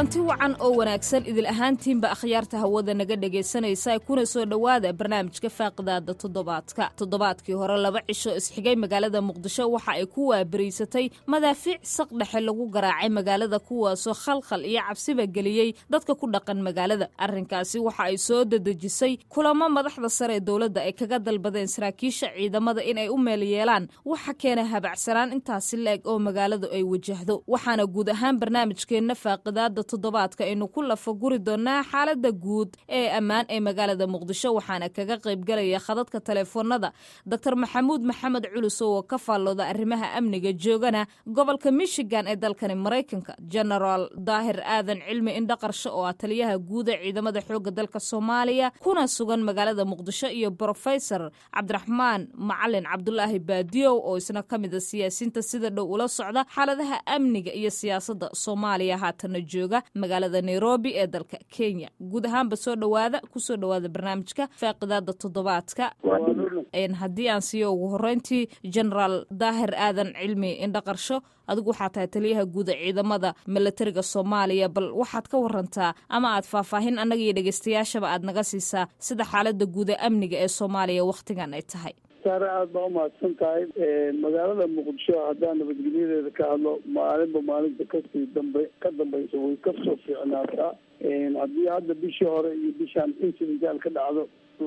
kulanti wacan oo wanaagsan idil ahaantiinba akhyaarta hawada naga dhagaysanaysa kuna soo dhowaada barnaamijka faaqidaada toddobaadkii hore 2 cisho isxigay magaalada muqdisho waxa ay ku waabariysatay madaafiic saq dhexe lagu garaacay magaalada kuwaasoo khalkhal iyo cabsiba geliyey dadka ku dhaqan magaalada arrinkaasi waxa ay soo dadejisay kulamo madaxda sare ee dowladda ay kaga dalbadeen saraakiisha ciidamada in ay u meel yeelaan waxa keena habacsanaan intaasi la-eg oo magaaladu ay wajahdo waxaana guud ahaan barnaamijkeenna faaqidaada toddobaadka aynu ku lafaguri doonaa xaalada guud ee ammaan ee magaalada muqdisho waxaana kaga qaybgalaya khadadka taleefoonada dr maxamuud maxamed culus oo ka faallooda arrimaha amniga joogana gobolka michigan ee dalkani maraykanka genaraal daahir aadan cilmi indhaqarsho oo ah taliyaha guud ee ciidamada xoogga dalka soomaaliya kuna sugan magaalada muqdisho iyo brofesor cabdiraxmaan macalin cabdulaahi baadiyow oo isna ka mid a siyaasiinta sida dhow ula socda xaaladaha amniga iyo siyaasadda soomaaliya haatana jooga magaalada nairobi ee dalka kenya guud ahaanba kusoo dhowaada barnaamijka faaqidaada toddobaadka haddii aan siiyo ugu horeyntii genaraal daahir aadan cilmi indhaqarsho adigu waxaa tahay taliyaha guud ee ciidamada milatariga soomaaliya bal waxaad ka warantaa ama aad faahfaahin annaga iyo dhegeystayaashaba aad naga siisaa sida xaalada guud ee amniga ee soomaaliya wakhtigan ay tahay saare aada baa umahadsan tahay magaalada muqdisho haddaan nabadgelyadeeda ka hadlo maalinba maalinta ka dambaysa way kasoo fiicnaataa haddii hadda bishii hore iyo bishaan insidental ka dhacdo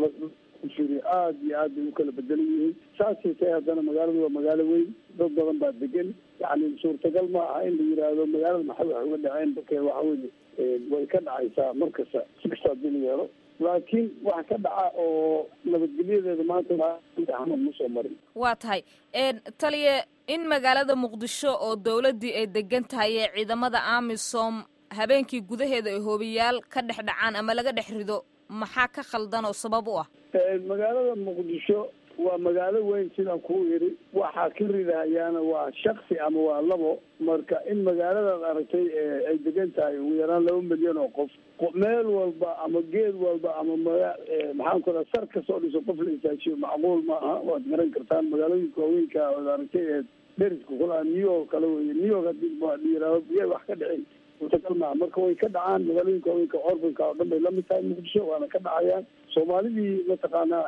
aada iyo aad bay u kala bedelan yihiin saasay tahay haddana magaaladu waa magaalo weyn dad badan baa degan yani suurtagal ma aha in la yiraahdo magaalada maxay wax uga dhaceen bake waxaweye way ka dhacaysaa markasta si kasta hadii la yeelo laakiin wax ka dhaca oo nabadgelyadeeda maanta ma soo marin waa tahay taliye in magaalada muqdisho oo dowladdii ay degan tahay ee ciidamada amisom habeenkii gudaheeda ay hoobiyaal ka dhex dhacaan ama laga dhex rido maxaa ka khaldan oo sabab u ah magaalada muqdisho waa magaalo weyn sidaan kuu yidhi waxaa ka ridahayaana waa shaksi ama waa labo marka in magaaladaad aragtay ay degan tahay ugu yaraan 2 milyan oo qof meel walba ama geed walba ama maxaan ku raha sar kasoo dhiso qof la istaajiyo macquul ma aha waad garan kartaan magaalooyinka waaweynka ood aragtay ee deriska kula new york kale weye new york hadii yiraahdo biyay wax ka dhicin suurtagal maaha marka way ka dhacaan magaalooyinka waaweynka orbanka oo dhan bay lamid tahay muqdisho waana ka dhacayaan soomaalidii mataqaanaa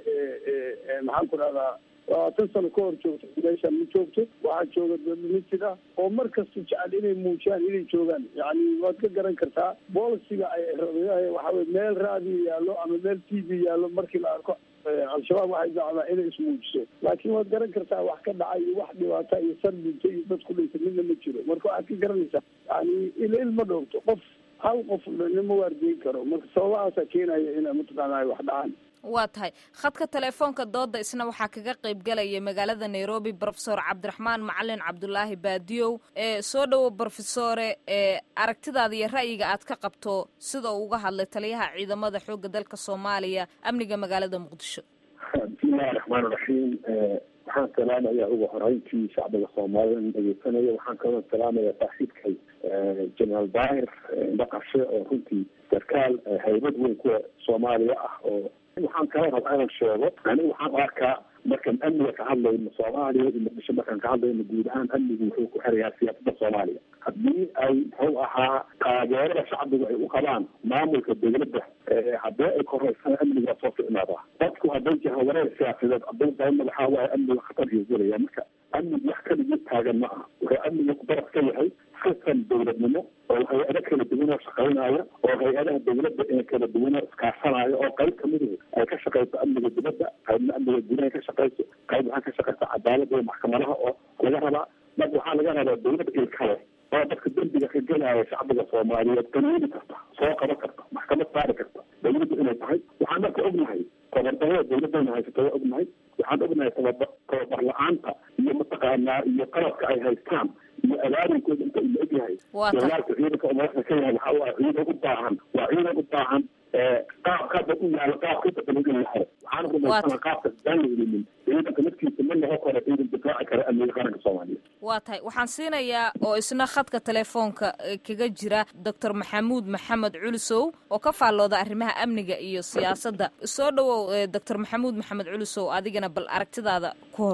maxaan ku rahdaa 20 sano ka hor joogto meeshaan ma joogto waxaa jooga dad ah oo markasta jecel inay muujiyaan inay joogaan yani waad ka garan kartaa boolisiga ay waxaweye meel raadiyo yaallo ama meel t v yaallo markii la arko al-shabaab waxay dacdaa inay ismuujiso laakiin waad garan kartaa wax ka dhacay iyo wax dhibaata iyo sardinta iyo dad ku dhintay midna ma jiro marka waxaad ka garanaysaa yani il ma dhowrto qof hal qof nima waardiyin karo marka sababahaasaa keenaya ina mataqaana ay wax dhacaan waa tahay khadka telefoonka dooda isna waxaa kaga qaybgalaya magaalada nairobi brofesor cabdiraxmaan macalin cabdulaahi baadiyow soo dhowo brofesore aragtidaada iyo ra'yiga aad ka qabto sida uu uga hadlay taliyaha ciidamada xoogga dalka soomaaliya amniga magaalada muqdisho bismillahi raxmaan raxiim waxaan salaamayaa ugu horeyntii shacbiga soomaalida in dhegeysanaya waxaan kaloo salaamayaa saaxiibkay genaraal daahir indhaqarshe oo runtii sarkaal haybad weyn kuwa soomaaliya ah oo waxaan kala rabaa inaan sheego anigu waxaan u arkaa markaan amniga ka hadlayno soomaaliya iyo muqdisho markaan ka hadlayno guud ahaan amnigu wuxuu ku xirayaa siyaasadda soomaaliya haddii ay muxuu ahaa taageerada shacbigu ay u qabaan maamulka dowladda haddii ay koreysana amniga waa soo ficnaadaa dadku hadday jahawareer siyaasadeed hadday daima waxaa waaye amniga khatar iyo gelaya marka amnigu wax kaligii taagan ma aha wuxuu amniga ku daraf ka yahay sistem dowladnimo oo hay-ado kala duwanoo shaqaynaya oo hay-adaha dowladda ee kala duwanoo iskaashanaya oo qayb kamiduhu ay ka shaqayso amniga dibadda qaybna amniga gudaha ka shaqayso qayb waxaa ka shaqaysa cadaalada iyo maxkamadaha oo laga rabaa marka waxaa laga rabaa dowladda ilkale oo dadka dembiga ka gelaya shacbiga soomaaliyeed qanuuni karta soo qaban karta maxkamad saari karta dowladdu inay tahay waxaan marka ognahay tabardarada dowladana haysato waa ognahay waxaan ognahay tababar la-aanta iyo mataqaanaa iyo qalabka ay haystaan iyo abaarinkooda inta ila ogyahay dagaalka ciidanka oo madaxda ka yahay waxa waa ciidan u baahan waa ciidan u baahan qaabkaada u yaala qaabkada dalaga yahay waxaana rumaysanaa qaabka daan la helinin ciidanka naftiisa ma noqon karo ciidan difaaci kara amniga qaranka soomaaliya waa tahay waxaan siinayaa oo isna khadka telefoonka kaga jira doctor maxamuud maxamed culusow oo ka faallooda arrimaha amniga iyo siyaasadda soo dhowow doctor maxamuud maxamed culusow adigana bal aragtidaada ku hormar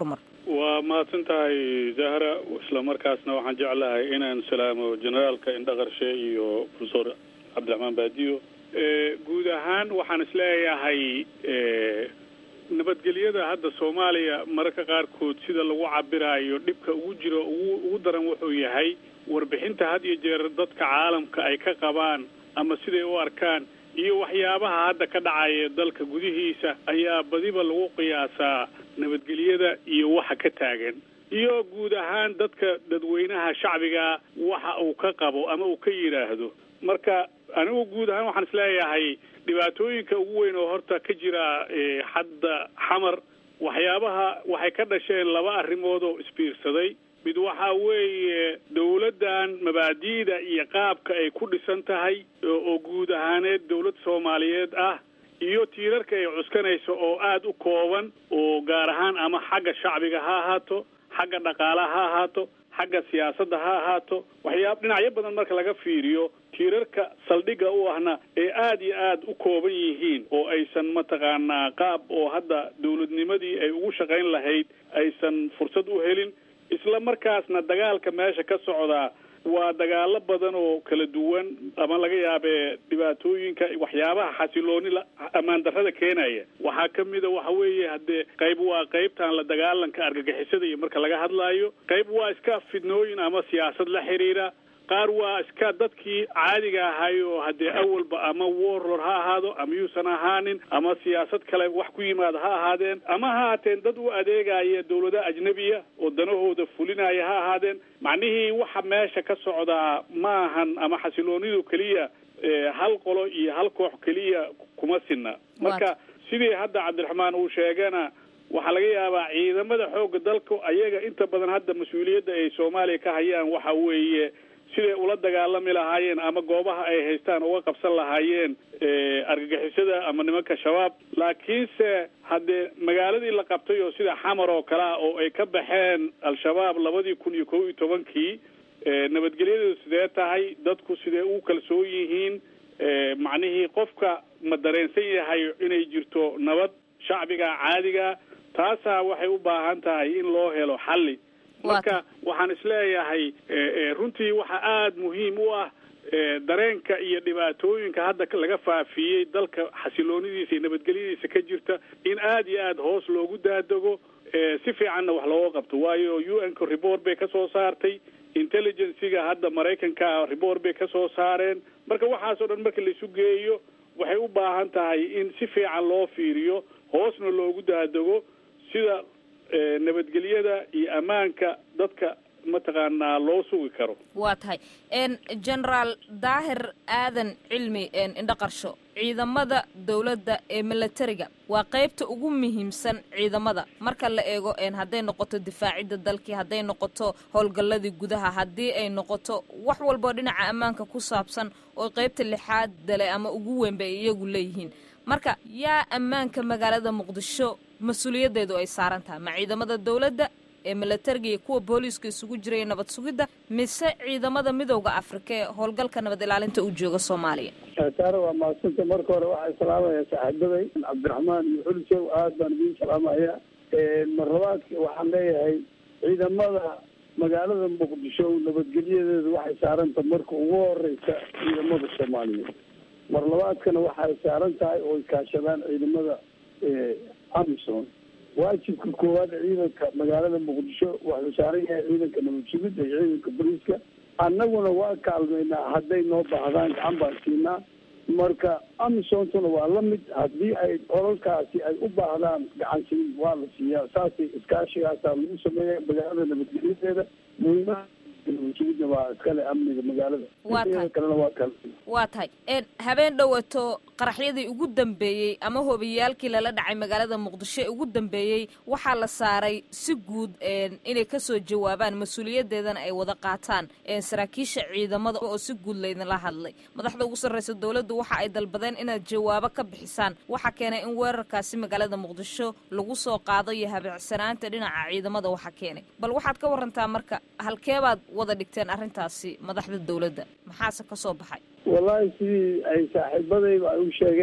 waa mahadsan tahay zahra isla markaasna waxaan jeclahay inaan salaamo generaalka indhaqarshe iyo professor cabdiraxmaan baadiyo guud ahaan waxaan isleeyahay nabadgelyada hadda soomaaliya mararka qaarkood sida lagu cabiraayo dhibka ugu jiro ugu daran wuxuu yahay warbixinta had iyo jeer dadka caalamka ay ka qabaan ama siday u arkaan iyo waxyaabaha hadda ka dhacaya dalka gudihiisa ayaa badiba lagu qiyaasaa nabadgelyada iyo waxa ka taagan iyo guud ahaan dadweynaha shacbiga waxa uu ka qabo ama uu ka yidhaahdo marka anigu guud ahaan waxaan isleeyahay dhibaatooyinka ugu weyn oo horta ka jira hadda xamar waxay ka dhasheen laba arrimood oo isbiirsaday mid waxaa weeye dawladdan mabaadi'da iyo qaabka ay ku dhisan tahay oo guud ahaaneed dawlad soomaaliyeed ah iyo tiirarka ay cuskanayso oo aada u kooban oo gaar ahaan ama xagga shacbiga ha ahaato xagga dhaqaalaha ha ahaato xagga siyaasadda ha ahaato dhinacyo badan marka laga fiiriyo tiirarka saldhigga u ahna ee aada iyo aada u kooban yihiin oo aysan mataqaanaa qaab oo hadda dawladnimadii ay ugu shaqayn lahayd aysan fursad u helin isla markaasna dagaalka meesha ka socdaa waa dagaalo badan oo kala duwan ama laga yaabee dhibaatooyinka waxyaabaha xasilooni ammaan darrada keenaya waxaa ka mida waxa weeye haddee qayb waa qaybtan la dagaalanka argagixisada iyo marka laga hadlaayo qayb waa iska fidnooyin ama siyaasad la xiriira qaar waa iska dadkii caadiga ahay oo haddee awalba ama warlord ha ahaado ama yuusan ahaanin ama siyaasad kale wax ku yimaada ha ahaadeen ama ha ahaateen dad u adeegaya dawlada ajnebiya oo danahooda fulinaya ha ahaadeen macnihii waxa meesha ka socdaa ma ahan ama xasiloonidu keliya hal qolo iyo hal koox keliya kuma sinna marka sidii hadda cabdiraxmaan uu sheegana waxaa laga yaabaa ciidamada xoogga dalka ayaga inta badan hadda mas-uuliyadda ay soomaaliya ka hayaan waxa weeye siday ula dagaalami lahaayeen ama goobaha ay haystaan uga qabsan lahaayeen argagixisada ama nimanka shabaab laakiinse haddee magaaladii la qabtay oo sida xamar oo kale ah oo ay ka baxeen al-shabaab 2011 nabadgelyadu sidee tahay dadku sidee u kalsoon yihiin macnihii qofka ma dareensan yahay inay jirto nabad shacbiga caadiga taasaa waxay u baahan tahay in loo helo xalli marka waxaan isleeyahay runtii waxa aada muhiim u ah dareenka iyo dhibaatooyinka hadda laga faafiyey dalka xasiloonidiisa iyo nabadgelyadiisa ka jirta in aada iyo aada hoos loogu daadego si fiicanna wax looga qabto waayo UN-ka report bay ka soo saartay intelligenciga hadda maraykanka report bay ka soo saareen marka waxaasoo dhan marka laisu geeyo waxay u baahan tahay in si fiican loo fiiriyo hoosna loogu daadego sida nabadgelyada iyo ammaanka dadka mataqaanaa loo sugi karo waa tahay generaal daahir aadan cilmi indhaqarsho ciidamada dawladda ee militariga waa qaybta ugu muhiimsan ciidamada marka la eego hadday noqoto difaacidda dalkii hadday noqoto howlgalladii gudaha haddii ay noqoto wax walboo dhinaca ammaanka ku saabsan oo qaybta lixaad dale ama ugu weynba ay iyagu leeyihiin marka yaa ammaanka magaalada muqdisho mas-uuliyaddeedu ay saaran tahay ma ciidamada dawladda ee militariga iyo kuwa booliiska isugu jiraya nabad sugidda mise ciidamada midowda afrika ee howlgalka nabad ilaalinta u jooga soomaaliya saare waa mahadsanta marka hore waxaa salaamaya saaxiibaday cabdiraxmaan iyo xulisow aad baan idiin salaamaya marlabaadka waxaan leeyahay ciidamada magaalada muqdisho nabadgelyadeedu waxay saaranta marka ugu horeysa ciidamada soomaaliyeed marlabaadkana waxay saaran tahay oo ay kaashadaan ciidamada amisom waajibka koowaad ciidanka magaalada muqdisho waxuu saaran yahay ciidanka nabad sugidda iyo ciidanka booliiska annaguna waa kaalmaynaa hadday noo baahdaan gacan baan siinaa marka amisontuna waa la mid haddii ay olalkaasi ay u baahdaan gacan siin waa la siiyaa saasay iskaashigaasaa lagu sameeya magaalada nabadgelyadeeda muhiimaha nabadsuguda waa iskale amniga magaalada kalena waa kale waa tahay habeen dhowato qaraxyadii ugu dambeeyey ama hobiyaalkii lala dhacay magaalada muqdisho ee ugu dambeeyey waxaa la saaray si guud inay kasoo jawaabaan mas-uuliyaddeedana ay wada qaataan saraakiisha ciidamada oo si guud laydinla hadlay madaxda ugu sarreysa dawladdu waxa ay dalbadeen inaad jawaabo ka bixisaan waxa keenay in weerarkaasi magaalada muqdisho lagu soo qaado iyo habeecsanaanta dhinaca ciidamada waxa keenay bal waxaad ka warantaa marka halkeebaad wada dhigteen arrintaasi madaxda dawladda maxaase ka soo baxay wallaahi sidii ay saaxiibadayba ay u sheegeen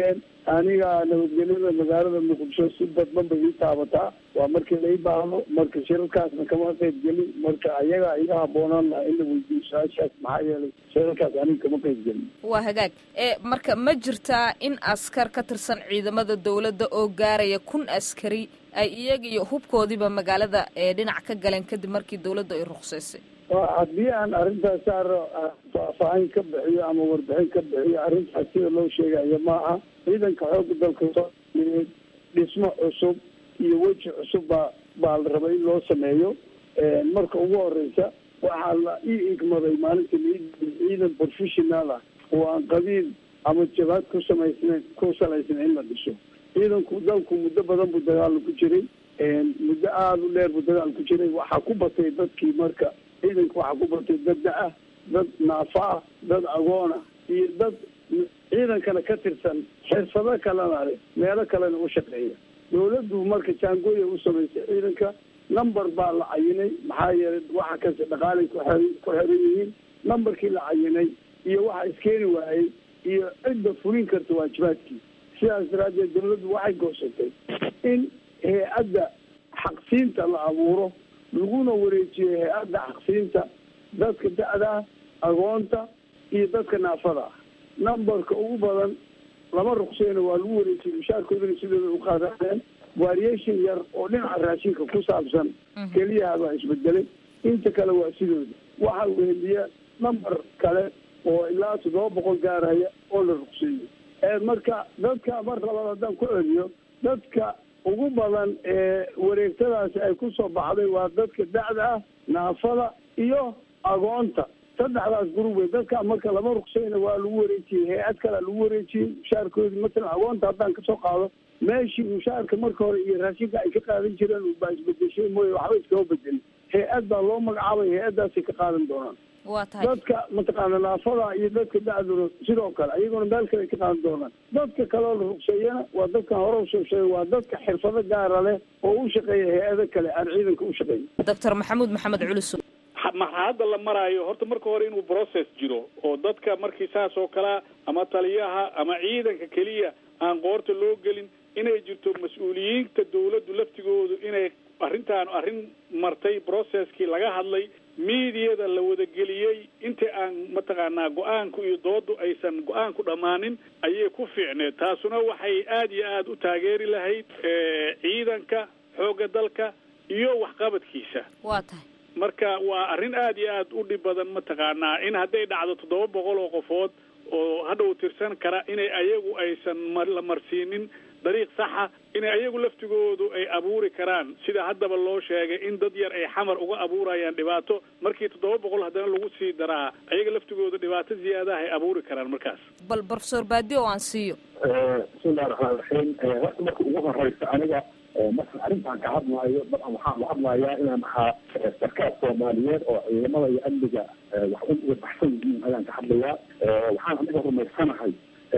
aniga nabadgelyada magaalada muqdisho si dadban bay ii taabataa. waa markii la ii baahdo, marka shirarkaasna kama qayb gelin, marka ayaga iga habboonaan laha in la weydiiyo su-aashaas, maxaa yeelay shirarkaas aniga kama qayb gelin. waa hagaag. marka ma jirtaa in askar ka tirsan ciidamada dawladda oo gaaraya 1,000 askari ay iyaga iyo hubkoodiiba magaalada dhinac ka galeen kadib markii dawladda ay ruqsaysay? haddii aan arrintaas saaro faahfaahin ka bixiyo ama warbixin ka bixiyo, arrintaas sida loo sheegayo maaha. ciidanka xoogga dalka Soomaaliyeed dhismo cusub iyo weji cusub baa la rabay in loo sameeyo. marka ugu horeysa waxaa la ii igmaday maalintii ciidan professional ah oo aan qabiil ama jabaad ku salaysan in la dhiso. ciidanku dalku muddo badan buu dagaal ku jiray, muddo aada u dheer buu dagaal ku jiray. waxaa ku batay dadkii, marka ciidanka waxaa ku batay dad da-ah, dad naafa ah, dad agoon ah iyo dad ciidankana ka tirsan xirfado kalena leh, meelo kalena u shaqeeya. dawladdu marka jaangooya u samaysay ciidanka, number baa la cayinay, maxaa yeelay waxa kasta dhaqaalay ku xiran yihiin. numberkii la cayinay iyo waxa iskeeni waayey iyo cidda fulin karta waajibaadkii. sidaas daraaddeed dawladdu waxay goosatay in hay-adda xaqsiinta la abuuro, laguna wareejiyo hay-adda xaqsiinta dadka da-da, agoonta iyo dadka naafada ah. numberka ugu badan lama ruqseyna waa lagu wareejiyey, mushaarkoodana sidooda u qaadeen. variation yar oo dhinaca raashinka ku saabsan keliyaha baa isbedelay, inta kale waa sidooda. waxaa weheliya number kale oo ilaa 700 gaaraya oo la ruqseeyo. marka dadka mar labaad haddaan ku celiyo, dadka ugu badan ee wareegtadaasi ay ku soo baxday waa dadka da-da ah, naafada iyo agoonta. saddexdaas gurub wey. dadka marka lama ruqseyna waa lagu wareejiyey, hay-ad kalea lagu wareejiyey mushaarkoodii. matalan agoonta haddaan kasoo qaado, meeshii mushaarka marka hore iyo raashinka ay ka qaadan jireen baa isbedeshay mooye waxba iskama bedelin. hay-ad baa loo magacaabay, hay-addaasay ka qaadan doonaan. waa tahay dadka mataqaana naafada iyo dadka da-duna sidoo kale ayaguna meel kale ay ka qaadan doonaan. dadka kaleo la ruqseeyana waa dadkan hore usoo sheegay, waa dadka xirfado gaara leh oo u shaqeeya hay-ado kale aan ciidanka u shaqeyn. doctor maxamuud maxamed culuso, hadda la maraayo horta marka hore inuu process jiro oo dadka markii saas oo kalea ama taliyaha ama ciidanka keliya aan qoorta loo gelin, inay jirto mas-uuliyiinta dawladdu laftigoodu inay arrintaan arrin martay processkii laga hadlay, miidiyada la wadageliyey, inta aan mataqaanaa go-aanku iyo doodu aysan go-aanku dhammaanin ayay ku fiicneed. taasuna waxay aada iyo aada u taageeri lahayd ciidanka xoogga dalka iyo waxqabadkiisa. waa tahay marka waa arrin aada iyo aada u dhib badan mataqaanaa in hadday dhacdo 700 oo qofood oo hadhow tirsan kara inay ayagu aysan la marsiinin dariiq saxa, inay ayagu laftigoodu ay abuuri karaan sida haddaba loo sheegay in dad yar ay xamar uga abuurayaan dhibaato. markii 700 haddana lagu sii daraa ayaga laftigoodu dhibaato ziyaadaha ay abuuri karaan markaas. bal professor Badio aan siiyo. bismillahi raxmaani raxiim. horta marka ugu horeysa aniga marka arrintaan ka hadlaayo dabcan waxaan la hadlayaa inaan ahaa sarkaal Soomaaliyeed oo ciidamada iyo amniga wax uga baxsan yihiin ayaan ka hadlayaa. waxaan aniga rumaysanahay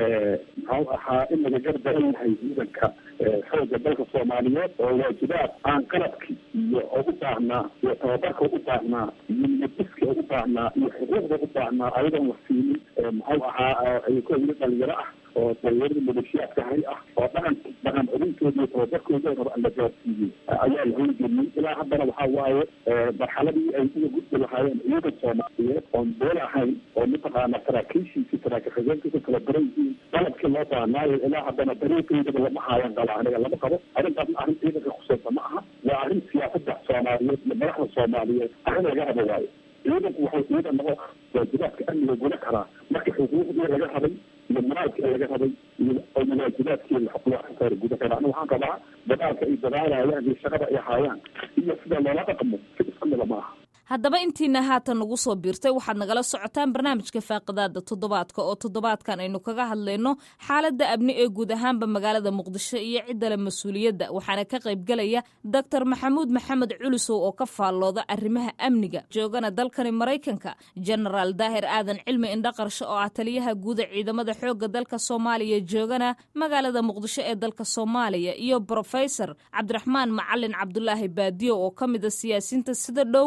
muxuu ahaa in laga gardaran yahay ciidanka xoogga dalka Soomaaliyeed oo waajibaad aan qalabkii iyo ugu baahnaa iyo tababarka ugu baahnaa iyo niyadiska ugu baahnaa iyo xuquuqda ugu baahnaa ayadoon la siinin muxuu ahaa ay ku yimid dhalinyaro ah oo dhalinyarada maleeshiyaadka hari ah oo dhaqan celinkooda iyo tababarkooda raba aan la gaarsiiyey ayaa la howlgeliyey. ilaa haddana waxaa waaye marxaladii ay uga gudbi lahaayeen ciidan Soomaaliyeed oon bool ahayn oo mataqaana saraakiishiisi saraakiil xigeenkiisa kala daran yihiin qalabkii loo baahnaayo ilaa haddana dariiqeydaba lama haayan qaba aniga lama qabo. arrintaasna arrin ciidanka khusaysa ma aha, waa arrin siyaasadda Soomaaliyeed iyo madaxda Soomaaliyeed arrin laga rabo waayo. ciidanku waxay ciidan noqon waajibaadka amniga gula karaa marka xuquuqdii laga rabay iyo manaalkii laga rabay iyo waajibaadkii la guda karaa. aniga waxaan rabaa dadaalka ay dadaalayaan iyo shaqada ay haayaan iyo sida loola dhaqmo si isku mida ma aha. haddaba intiina haatan nagu soo biirtay waxaad nagala socotaan barnaamijka faaqidaada toddobaadka oo toddobaadkan aynu kaga hadlayno xaaladda amni ee guud ahaanba magaalada muqdisho iyo ciddale mas-uuliyadda. waxaana ka qaybgelaya doctor maxamuud maxamed culusow oo ka faallooda arrimaha amniga, joogana dalkani maraykanka, genaraal daahir aadan cilmi indhaqarsho oo ah taliyaha guuda ciidamada xoogga dalka Soomaaliya, joogana magaalada muqdisho ee dalka Soomaaliya, iyo professor cabdiraxmaan macalin cabdulaahi Baadiyo oo ka mid ah siyaasiyiinta sida dhow ula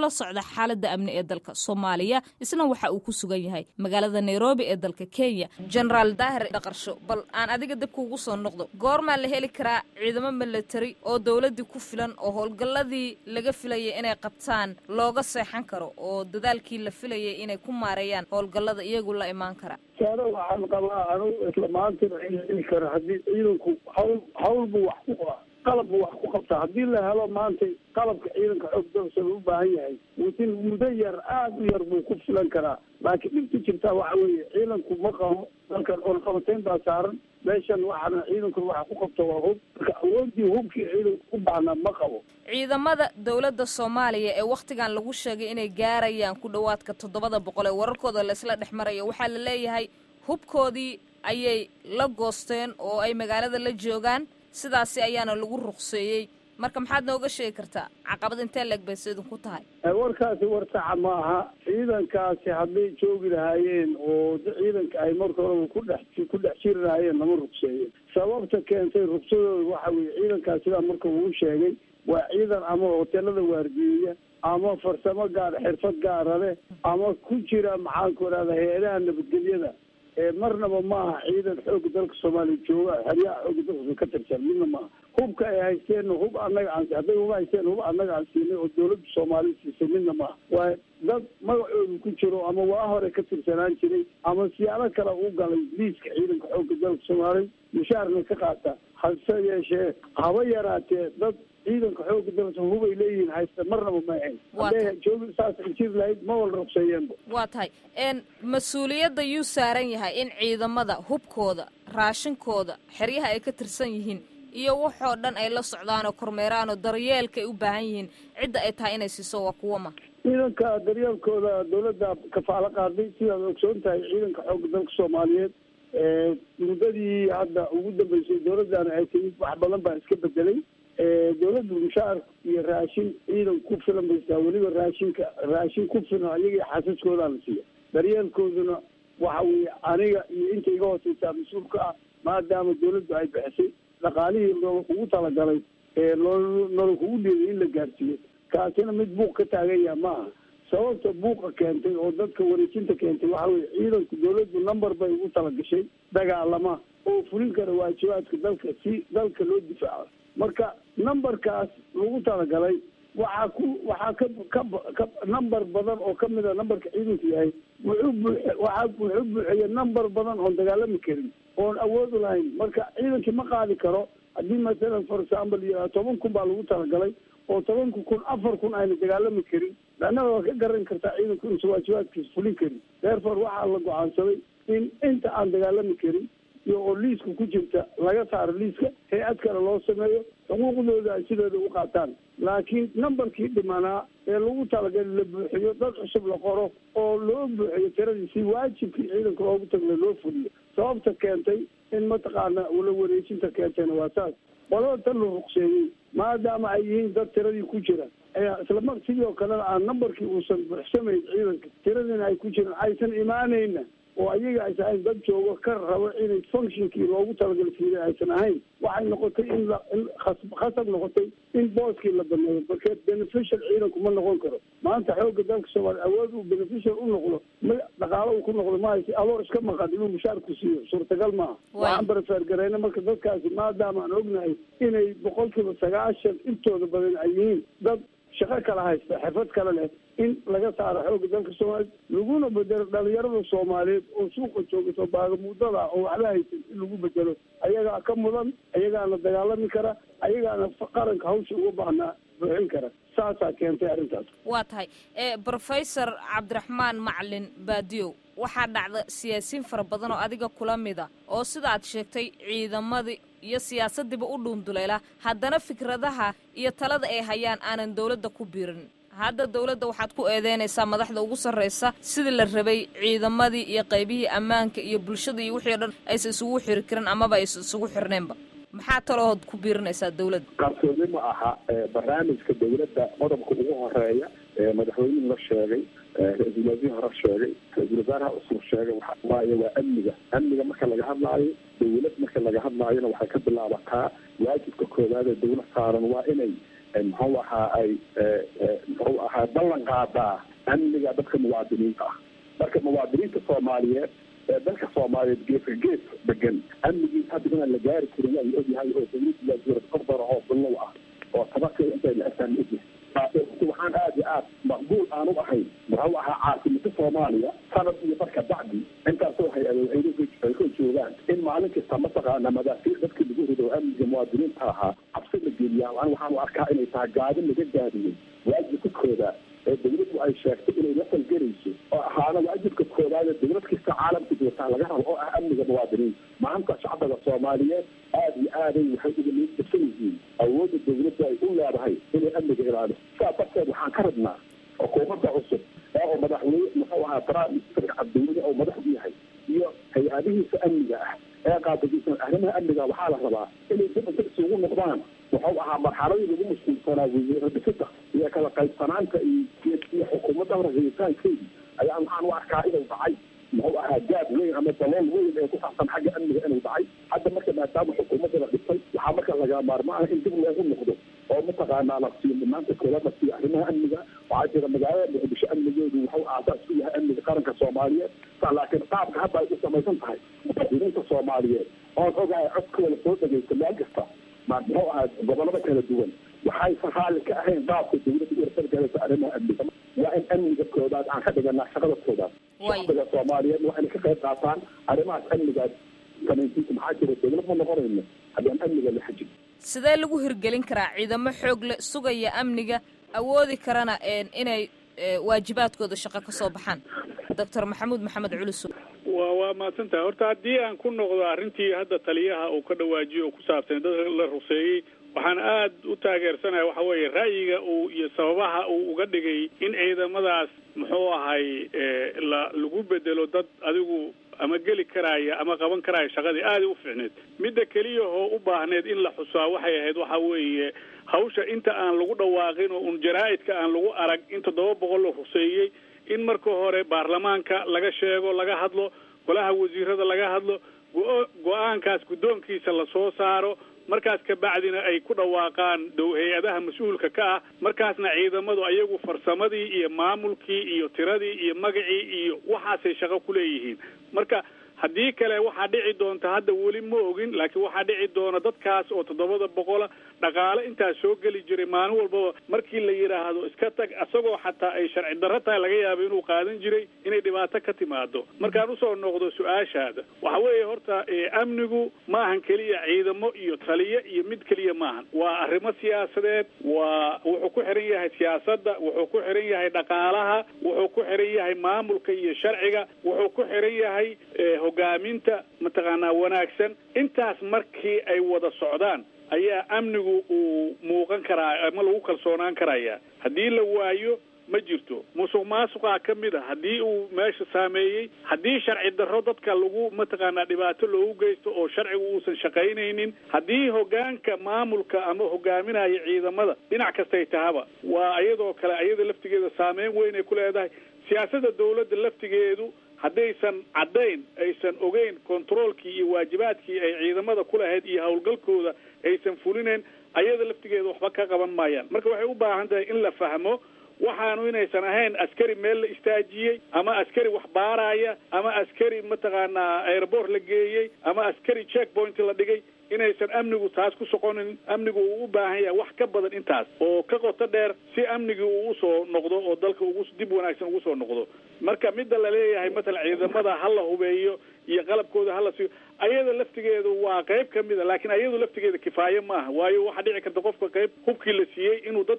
la socda xaaladda amni ee dalka Soomaaliya isna waxa uu ku sugan yahay magaalada Nairobi ee dalka Kenya. General Daahir Dhaqarsho, bal aan adiga dib kuugu soo noqdo, goorma la heli karaa ciidamo military oo dawladdu ku filan oo howlgalladii laga filayay inay qabtaan looga seexan karo oo dadaalkii la filayay inay ku maareeyaan howlgallada iyagu la imaan kara? saaro waxaan qabaa anigu isla maantana in la heli karo haddii ciidanku hawlbu wax ku qaba qalabbu wax ku qabta haddii la helo maanta qalabka ciidanka xoog dalka u baahan yahay wuxuu muddo yar aad u yar buu ku filan karaa. laakiin dhibta jirta waxa weeye ciidanku ma qabo dalkan oo qabateen baa saaran meeshan waxaana ciidanku waxa ku qabto waa hub marka awoodii hubkii ciidanku u baahnaa ma qabo. ciidamada dawladda Soomaaliya ee waqtigan lagu sheegay inay gaarayaan ku dhawaadka 700 ee wararkooda la isla dhexmarayo waxaa la leeyahay hubkoodii ayay la goosteen oo ay magaalada la joogaan, sidaasi ayaana lagu ruqseeyay. marka maxaad nooga sheegi kartaa caqabad intee leeg bay idinku tahay? warkaasi war sax ma aha. ciidankaasi hadday joogi lahaayeen oo ciidanka ay marka hore ku dhex jiri lahaayeen lama ruqseeyeen. sababta keentay ruqsadooda waxa weeye ciidankaas sidaa marka uu sheegay waa ciidan ama hoteelada waardiyeya ama farsamo gaar xirfad gaara leh ama ku jira maxaan ku rahdaa hay-adaha nabadgelyada. marnaba maaha ciidan xooga dalka Soomaaliya jooga xeryaha xooga dalka ka tirsan midna maaha. hubka ay haysteen hub annaga aan hadday uga haysteen hub annaga aan siinay oo dawladda Soomaaliya siisay midna maaha. waa dad magacoodu ku jiro ama waa hore ka tirsanaan jiray ama siyaalo kale u galay liiska ciidanka xooga dalka Soomaaliya mushaarna ka qaata. hase yeeshee haba yaraatee dad ciidanka xooga dalka hubay leeyihiin haysta marnaba ma ahayn. hadday joogi saas jir lahayd ma wal ruqseeyeen. waa tahay mas-uuliyadda yuu saaran yahay in ciidamada hubkooda raashinkooda xeryaha ay ka tirsan yihiin iyo waxoo dhan ay la socdaan oo kormeeraan oo daryeelka ay u baahan yihiin cidda ay tahay inay siiso waa kuwa ma ciidanka daryeelkooda dawladda kafaalo qaaday sidaad ogsoon tahay ciidanka xooga dalka Soomaaliyeed muddadii hadda ugu dambeysay dawladdan ay timid wax badan baa iska bedelay. dawladda mushaar iyo raashin ciidan ku filan baysaa weliba raashin ku filan ayaga xasaskoodaa la siiya. daryeelkooduna waxa weeye aniga iyo inta iga hooseysaa mas-uulka ah maadaama dawladdu ay bixisay dhaqaalihii loola kugu talagalay loola kugu dhiibay in la gaarsiiyo. kaasina mid buuq ka taagan yaha maaha. sababta buuqa keentay oo dadka wareejinta keentay waxa weye ciidanku dawladdu number bay ugu talagashay dagaalama oo fulin kara waajibaadka dalka si dalka loo difaaco. marka numberkaas lagu talagalay waxaa ka number badan oo kamid a numberka ciidanku yahay wuxuu buuxiya number badan oon dagaalami karin oon awood u lahayn. marka ciidankii ma qaadi karo haddii masalan for example 10,000 baa lagu talagalay oo 10,000 4,000 ayna dagaalami karin annaga waa ka garan kartaa ciidanku insa waajibaadkiisa fulin karin. therefore waxaa la go-aansaday in inta aan dagaalami karin iyo oo liiska ku jirta laga saaro liiska hay-ad kale loo sameeyo xuquuqdooda ay sidooda u qaataan. laakiin numberkii dhimanaa ee lagu talagalay la buuxiyo dad cusub la qoro oo loo buuxiyo tiradii si waajibkii ciidanka loogu tagle loo fuliyo. sababta keentay in mataqaana la wareejinta keentayna waa taas. qolada tan la ruqseeyey maadaama ay yihiin dad tiradii ku jira ayaa isla sidoo kalena aan numberkii uusan buuxsamayn ciidanka tiradiina ay ku jiraan aysan imaanayna oo ayaga ay tahay dad joogo ka rabo inay functionkii loogu talagalsiiyay aysan ahayn. waxay noqotay in khasab noqotay in booskii la baneeyo marka beneficial ciidanku ma noqon karo. maanta xooga dalka Soomaaliya awood uu beneficial u noqdo dhaqaalo uu ku noqdo ma haysi adoo iska maqan inuu mushaarku siiyo suurtagal maaha. waxaan barafaargarayna marka dadkaasi maadaama aan ognahay inay 90% intooda badan ay yihiin dad shaqo kala haysta xirfad kale leh in laga saaro xooga dalka Soomaaliya laguna bedelo dhalinyarada Soomaaliyeed oo suuqa joogto baaga muddada oo waxba haysan in lagu bedelo ayagaa ka mudan ayagaana dagaalami kara ayagaana qaranka hawsha uga baahnaa buuxin kara. saasaa keentay arrintaas. waa tahay Professor Cabdiraxmaan Macalin Baadiyow waxaa dhacda siyaasiyiin fara badan oo adiga kula mida oo sidaad sheegtay ciidamadii iyo siyaasadiiba u dhuunduleela haddana fikradaha iyo talada ay hayaan aanan dawladda ku biirin. hadda dawladda waxaad ku eedeynaysaa madaxda ugu sarreysa sidii la rabay ciidamadii iyo qaybihii ammaanka iyo bulshada iyo wixii dhan aysan isugu xiri karin amaba aysan isugu xirneenba. maxaa talood ku biirinaysaa dawladda? qarsoodi ma aha barnaamijka dawladda qodobka ugu horeeya madaxweynuhu la sheegay ra-iisul wasaarihii hore sheegay ra-iisul wasaaraha cusub sheegay waayo waa amniga marka laga hadlaayo dawlad marka laga hadlaayona waxay ka bilaabataa waajibka koowaad ee dawlad saaran waa inay muxuu ahaa ay muxuu ahaa ballan qaadaa amniga dadka muwaadiniinta ah. marka muwaadiniinta soomaaliyeed ee dalka soomaaliyeed geeska gees degan amnigiisa hadda inaan la gaari karin ay ogyahay oo dawladda dowlad kordar oo bilow ah oo tabakay intay la asaan ogyahay waxaan aad iyo aad maqbuul aan u ahayn muxuu ahaa caasimada soomaaliya sanad iyo marka bacdi intaasoo ay ka joogaan in maalin kasta mataqaana madaafiic dadka lagu rido amniga muwaadiniinta ahaa cabsi la geliyaa an waxaan u arkaa inay tahay gaadin laga gaadiyey waajibka koodaad ee dawladdu ay sheegtay inay la falgelayso oo ahaana waajibka koodaad ee dawlad kasta caalamka joogtaa laga rabo oo ah amniga muwaadiniinta. maanta shacbiga soomaaliyeed aad iyo aaday waxay uga niidsan yihiin awoodda dawladda ay u leedahay inay amniga ilaaliso. sidaas darteed waxaan ka rabnaa xukuumadda cusub oo madaxweyne muxuu ahaa prime cabdiweli oo madaxdu yahay iyo hay-adihiisa amniga ah ee qaadadiisan arrimaha amniga waxaa la rabaa inay dib isugu noqdaan wuxuu ahaa marxaladii lagu mashquulsanaa wasiiro dhisida iyo kala qaybsanaanta iyo xukuumadda rahiitaankeedii ayaa waxaan u arkaa inuu dhacay muxuu ahaa gaab weyn ama dalool weyn ee ku saabsan xagga amniga inuu dhacay. hadda marka maadaama xukuumadda la dhisay waxaa marka laga maarmaan in dib loogu noqdo oo mataqaanaa la siiyo maanta kooda la siiyo arrimaha amniga. waxaa jira magaalada muqdisho amnigeedu wuxuu aasaas ku yahay amniga qaranka soomaaliyeed laakiin qaabka hadda ay u samaysan tahay muwaadiniinta soomaaliyeed oon ogahay codkooda soo dhageysta meel kasta muxuu ahaa gobolada kala duwan waxaysan raalli ka ahayn qaabka dawladda u falgelaysa arrimaha amniga. waa in amniga koodaad aan ka dhiganaa shaqada koodaad. shacbiga soomaaliyeed waa inay ka qayb qaataan arrimahaas amnigaas samayntiisa. maxaa jira dawlad ma noqonayno haddaan amniga la xajin. sidee lagu hirgelin karaa ciidamo xoog le sugaya amniga awoodi karana inay waajibaadkooda shaqo ka soo baxaan? doctor maxamuud maxamed culusow. waa mahadsantahay. horta haddii aan ku noqdo arrintii hadda taliyaha uu ka dhawaajiyo oo ku saabsan dadka la ruseeyey waxaan aad u taageersanahay waxa weeye ra'yiga uu iyo sababaha uu uga dhigay in ciidamadaas muxuu ahay lagu bedelo dad adigu ama geli karaya ama qaban karaya shaqadii aaday u fiicneed. midda keliya oo u baahneed in la xusaa waxay ahayd waxa weeye hawsha inta aan lagu dhawaaqin oo un jaraa'idka aan lagu arag in 700 la ruseeyey in marka hore baarlamaanka laga sheego laga hadlo golaha wasiirada laga hadlo go-aankaas guddoonkiisa la soo saaro markaas ka bacdina ay ku dhawaaqaan hay-adaha mas-uulka ka ah markaasna ciidamadu ayagu farsamadii iyo maamulkii iyo tiradii iyo magacii iyo waxaasay shaqo ku leeyihiin. marka haddii kale waxaa dhici doonta hadda weli ma ogin laakiin waxaa dhici doona dadkaas oo 700 dhaqaale intaas soo geli jiray maalin walbaba markii la yidhaahdo iska tag asagoo xataa ay sharci darro tahay laga yaabo inuu qaadan jiray inay dhibaato ka timaado. markaan usoo noqdo su-aashaada waxa weeye horta amnigu maahan keliya ciidamo iyo taliye iyo mid keliya maahan, waa arrimo siyaasadeed, waa wuxuu ku xiran yahay siyaasadda, wuxuu ku xiran yahay dhaqaalaha, wuxuu ku xiran yahay maamulka iyo sharciga, wuxuu ku xiran yahay hogaaminta mataqaanaa wanaagsan. intaas markii ay wada socdaan ayaa amnigu uu muuqan karaa ama lagu kalsoonaan karaya. haddii la waayo ma jirto. musuq maasuqaa ka mid a haddii uu meesha saameeyey, haddii sharci darro dadka lagu mataqaanaa dhibaato loogu geysto oo sharcigu uusan shaqaynaynin, haddii hogaanka maamulka ama hogaaminaya ciidamada dhinac kastay tahaba waa iyadoo kale iyada laftigeeda saameyn weyn ay ku leedahay. siyaasadda dawladda laftigeedu haddaysan caddayn aysan ogeyn kontaroolkii iyo waajibaadkii ay ciidamada ku lahayd iyo howlgalkooda aysan fulinayn ayada laftigeeda waxba ka qaban maayaan. marka waxay u baahan tahay in la fahmo waxaanu inaysan ahayn askari meel la istaajiyey ama askari wax baaraya ama askari mataqaanaa airport la geeyey ama askari checkpoint la dhigay inaysan amnigu taas ku soconin. amnigu uu u baahan yahay wax ka badan intaas oo ka qoto dheer si amnigii uu usoo noqdo oo dalka dib wanaagsan ugu soo noqdo. marka midda la leeyahay matala ciidamada hala hubeeyo iyo qalabkooda hala siiyo ayada laftigeedu waa qayb ka mid a laakiin ayadu laftigeeda kifaaye maaha. waayo waxaa dhici karta qofka qayb hubkii la siiyey inuu dad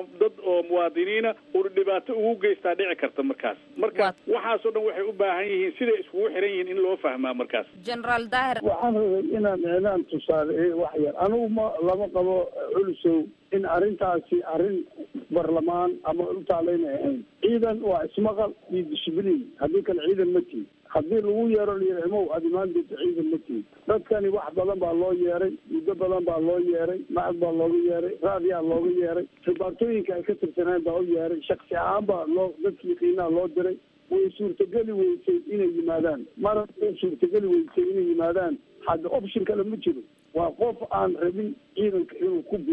oo muwaadiniina uu dhibaato ugu geystaa dhici karta markaas. marka waxaasoo dhan waxay u baahan yihiin siday iskugu xiran yihiin in loo fahmaa markaas. generaal daahir waxaan rabay inaan tusaale wax yar anigu lama qabo culusow in arrintaasi arrin barlamaan ama utaalayna ahayn. ciidan waa ismaqal iyo dishibliin, haddii kale ciidan ma tihin. haddii lagu yeero liirimow aad imaan doonto ciidan ma tihin. dadkani wax badan baa loo yeeray, muddo badan baa loo yeeray, macad baa looga yeeray, raadiyaa looga yeeray, dhibaatooyinka ay ka tirsaneen baa u yeeray, shaksi ahaan baa dadkii qiinaha loo diray. way suurtageli weysay inay yimaadaan. mar way suurtageli weysay inay yimaadaan hadda option kale ma jiro. waa qof aan rabin ciidanka inuu ku biiro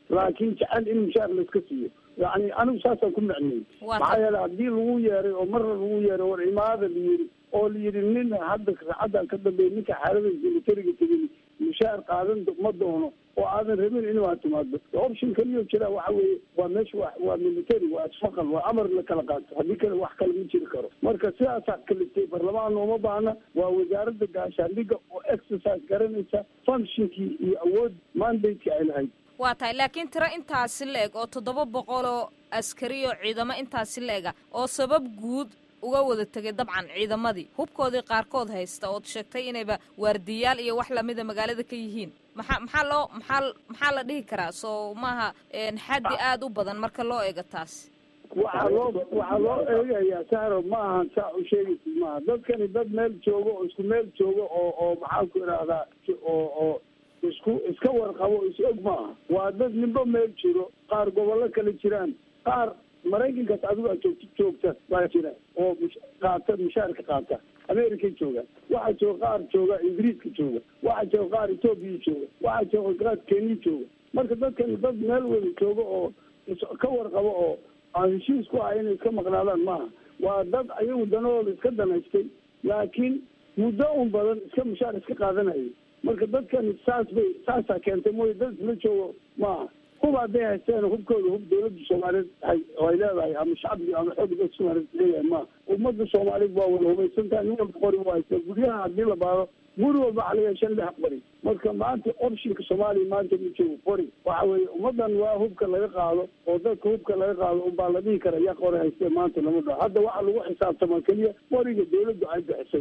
laakiin jecel in mushaar layska siiyo yani anigu saasaan ku macnay maxaa yeele haddii lagu yeeray oo marna lagu yeeray war imaada la yiri oo la yidhi nin hadda saacaddan ka dambeeya ninka xaalada militariga tegin mushaar qaadan ma doono oo aadan rabin inuu aad timaado option kaliyo jira waxa weeye waa meesha waa military waa isfaqal waa amar la kala qaato haddii kale wax kale ma jiri karo marka sidaasaa kalitay baarlamaanna uma baahna waa wasaaradda gaashaandhigga oo exercise garanaysa functionkii iyo awood mandate ay lahayd waa tahay laakiin tiro intaasi la eg oo 700 oo askari oo ciidamo intaasi la ega oo sabab guud uga wada tagay dabcan ciidamadii hubkoodii qaarkood haysta oo sheegtay inayba waardiyaal iyo wax lamida magaalada ka yihiin maxaa la dhihi karaa soo maaha xaddi aad u badan marka loo eego taas waxaa loo eegayaa sahro ma ahan saa u sheegaysid maaha dadkani dad meel joogo oo isku meel joogo oo maxaan ku idhaahdaa oo iska warqabo is og maaha waa dad ninba meel jiro qaar gobollo kale jiraan qaar maraykankaas adigu aad joogta baa jira oo qaata mushaarka qaata america jooga waxaa jooga qaar jooga ingiriiska jooga waxaa jooga qaar etoobiya jooga waxaa jooga qaar kenya jooga marka dadkan dad meel wada jooga oo ka warqabo oo aan heshiis ku ahay inay iska maqnaadaan maaha waa dad ayagu danahooda iska danaystay laakiin muddo un badan iska mushaar iska qaadanayay marka dadkan saasaa keentay mooye dad isla joogo maaha hub hadday haysteen hubkooda hub dawladda soomaaliyeed ay leedahay ama shacbiga ama xoogga dadka soomaaliyeed leeyahay ma ummadda soomaaliyeed waa wada hubaysantaha nin walba qori waa haysta guryaha haddii la baaro guri walba waxaa laga 5 qori marka maanta optionka soomaaliya maanta ma joogo qori waxa weeye ummaddan waa hubka laga qaado oo dadka hubka laga qaado unbaa la dhihi kara yaa qori haystee maanta lama dhaho hadda waxaa lagu xisaabtamaa keliya qoriga dawladdu ay bixisay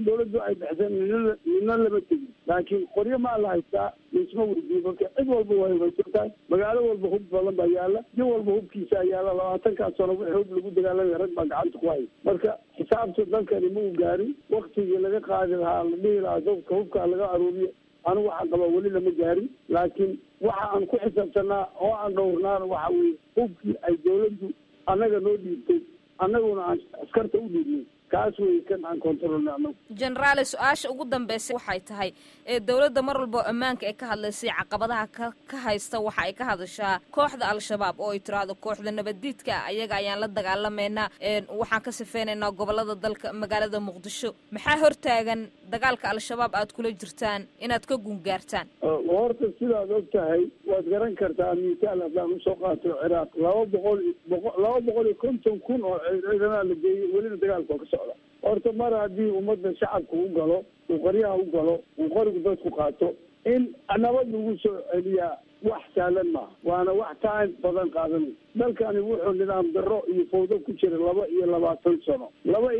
nina lama tegin laakiin qoryo maa la haystaa laisma weydiiyo marka cid walba way hubaysantahay magaalo walba hub badan baa yaala nin walba hubkiisaa yaala 20 sano wixii hub lagu dagaalamaya rag baa gacanta ku haya marka xisaabta dalkani ma u gaarin waktigii laga qaadi lahaa la dhihi lahaa dadka hubkaa laga aruuriyo anigu waxaan qabaa weli lama gaarin laakiin waxa aan ku xisaabtanaa oo aan dhowrnaana waxa weeye hubkii ay dawladdu annaga noo dhiibtay annaguna aan askarta u dhiibnay kaas wey kan aan controlna anagu generaale su-aasha ugu dambeysay waxay tahay dawladda mar walba ammaanka ay ka hadlaysay caqabadaha ka haysta waxa ay ka hadashaa kooxda al-shabaab oo ay tiraahdo kooxda nabaddiidka ayaga ayaan la dagaalameynaa waxaan ka sifeynaynaa gobolada dalka magaalada muqdisho maxaa hortaagan dagaalka al-shabaab aad kula jirtaan inaad ka gungaartaan horta sidaad og tahay waad garan kartaa misaal haddaan usoo qaato ciraaq 250 kun oo ciidamada la geeyey welina dagaalka oo ka socda horta mar haddii ummadda shacabka u galo uu qoryaha u galo uu qorigu dadku qaato in nabad lagu soo celiyaa wax sahlan maaha waana wax time badan qaadanay dalkani wuxuu nidaam darro iyo fawdo ku jira 22 sano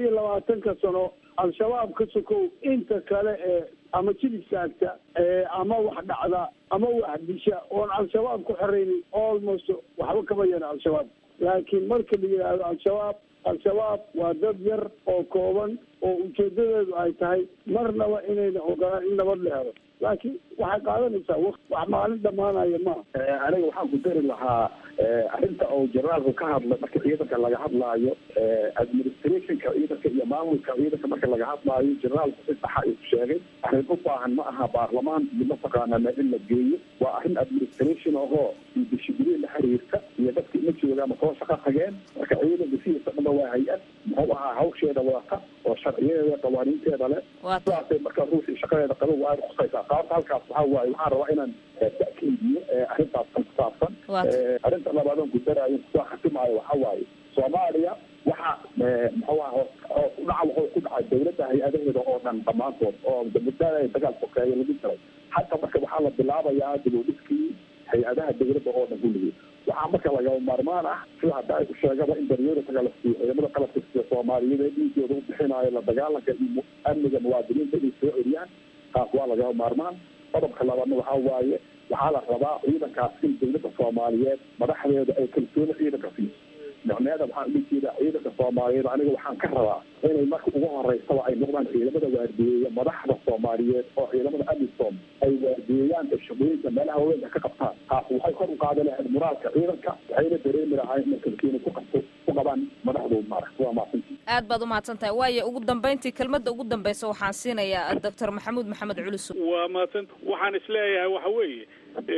22 sano al-shabaab ka sokow inta kale ee ama jilisaagta ama wax dhacda ama wax disha oon al-shabaab ku xoreynin almost waxba kama yara al-shabaab laakiin marka la yidhaahdo al-shabaab waa dad yar oo kooban oo ujeedadeedu ay tahay marnaba inayna ogolaan in nabad la helo laakiin waxay qaadanaysaa wax maalin dhammaanaya maaha aniga waxaan ku dari lahaa arrinta oo generaalku ka hadla marka ciidanka laga hadlaayo administrationka ciidanka iyo maamulka ciidanka marka laga hadlaayo generaalku si saxa uu sheegay arrin u baahan ma aha baarlamaan mid mataqaanaa in la geeyo waa arrin administration ahoo dishibiliin la xiriirta iyo dadka ima jooga ama soo shaqo tageen marka ciidanka sidiisa dhaba waa hay-ad muxuu ahaa hawsheeda wadata oo sharciyadeeda qawaaniinteeda leh sidaasay marka ruuxii shaqadeeda qaba waa ay khusaysaa sababta halkaas waxaa waaye waxaan rabaa inaan ta'kiidiyo arrintaas kan ku saabsan arrinta labaadan ku daraayo kusoo khatimaayo waxaa waaye soomaaliya waxa muxuu aha hoos u dhaca wuxuu ku dhacay dawladda hay-adaheeda oo dhan dhammaantood oo muddaada dagaal sokeeye lagu jiray xataa marka waxaa la bilaabayaa dibudhiskii hay-adaha dawladda oo dhan kulligii waxaa marka lagaba maarmaan ah sida hadda ay ku sheegaba in daryeelka qalabkii ciidamada qalabka sida soomaaliyeed ee dhiigooda u bixinaayo la dagaalanka iyo amniga muwaadiniinta inay soo celiyaan taas waa lagaba maarmaan qodobka labaadna waxaa waaye waxaa la rabaa ciidankaas in dawladda soomaaliyeed madaxdeeda ay kalsooni ciidanka siiso micneeda waxaan dhihi jeeda ciidanka soomaaliyeed aniga waxaan ka rabaa inay marka ugu horeysaba ay noqdaan ciidamada waardiyeeya madaxda soomaaliyeed oo ciidamada amisom ay waardiyeeyaan ee shaqooyinka meelaha haweenka ka qabtaan taas waxay kor u qaadi lahayd moraalka ciidanka waxayna dareemi lahayn inay kalsooni ku qabaan madaxdooda maaragta waa mahadsantii aad baad umahadsan tahay waayo ugu dambeyntii kelmadda ugu dambeysa waxaan siinayaa doctor maxamuud maxamed culusow waa mahadsan waxaan isleeyahay waxa weeye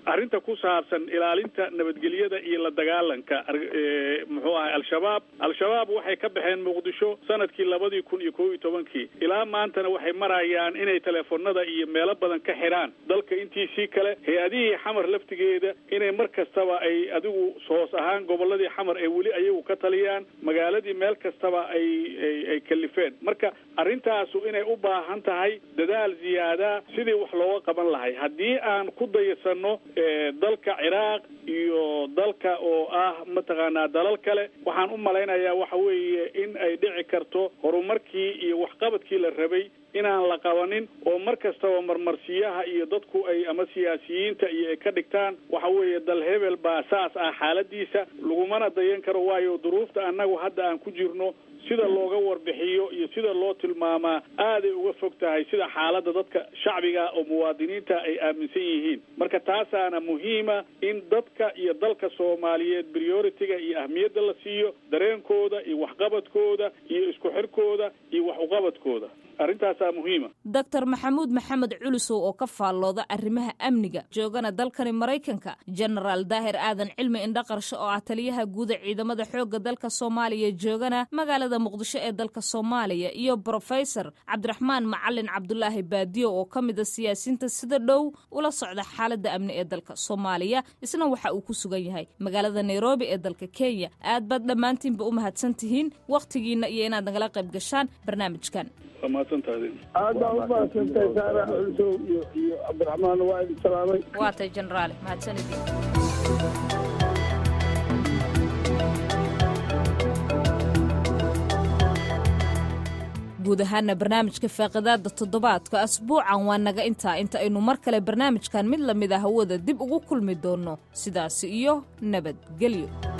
arrinta ku saabsan ilaalinta nabadgelyada iyo la dagaalanka muxuu ahay al-shabaab waxay ka baxeen muqdisho sanadkii 2011 ilaa maantana waxay marayaan inay teleefonada iyo meelo badan ka xidhaan dalka intiisii kale hay-adihii xamar laftigeeda inay mar kastaba ay adigu hoos ahaan gobolladii xamar ay weli ayagu ka taliyaan magaaladii meel kastaba ay kalifeen marka arrintaasu inay u baahan tahay dadaal ziyaada sidii wax looga qaban lahay haddii aan ku dayasano dalka Ciraaq iyo dalka oo ah mataqaanaa dalal kale waxaan u malaynayaa waxa weeye in ay dhici karto horumarkii iyo waxqabadkii la rabay inaan la qabanin oo mar kastaba marmarsiyaha iyo dadku ay ama siyaasiyiinta iyo ay ka dhigtaan waxa weeye dal hebel baa saas ah xaaladiisa lagumana dayan karo waayo duruufta annagu hadda aan ku jirno sida looga warbixiyo iyo sida loo tilmaamaa aaday uga fog tahay sida xaaladda dadka shacbiga oo muwaadiniinta ay aaminsan yihiin marka taasaana muhiima in dadka iyo dalka Soomaaliyeed priority-ga iyo ahmiyadda la siiyo dareenkooda iyo waxqabadkooda iyo isku xirkooda iyo wax u qabadkooda arintaasaa muhiima Dr. Maxamuud Maxamed Culusow oo ka faallooda arrimaha amniga joogana dalkani Mareykanka General Daahir Aadan Cilmi Indhaqarsho oo ah taliyaha guud ee ciidamada xoogga dalka Soomaaliya joogana magaalada Muqdisho ee dalka Soomaaliya iyo Professor Cabdiraxmaan Macallin Cabdullaahi Baadiyo oo ka mid ah siyaasiyiinta sida dhow ula socda xaaladda amni ee dalka Soomaaliya isna waxa uu ku sugan yahay magaalada Nairobi ee dalka Kenya aad baad dhamaantiinba u mahadsantihiin waqtigiina iyo inaad nagala qayb gashaan barnaamijkan aada u mahadsantahay Saara Culusow iyo Cabdiraxmaan waa idin salaamay waatay Generaal mahadsanidin guud ahaana barnaamijka faaqidaada toddobaadka asbuucan waa naga inta aynu mar kale barnaamijkan mid lamid ah hawada dib ugu kulmi doono sidaas iyo nabadgelyo